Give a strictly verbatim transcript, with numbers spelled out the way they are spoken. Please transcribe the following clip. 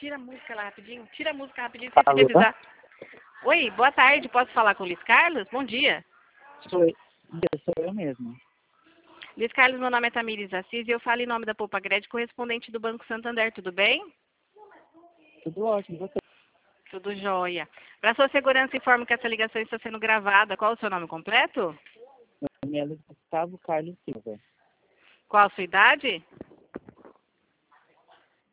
tira a música lá rapidinho. Tira a música rapidinho, sem Alô? avisar. Oi, boa tarde. Posso falar com o Luiz Carlos? Bom dia. Sou eu, sou eu mesmo. Luiz Carlos, meu nome é Tamires Assis e eu falo em nome da Poupa Gred, correspondente do Banco Santander. Tudo bem? Tudo ótimo, você? Tudo jóia. Para sua segurança, informo que essa ligação está sendo gravada. Qual o seu nome completo? Meu nome é Gustavo Carlos Silva. Qual a sua idade?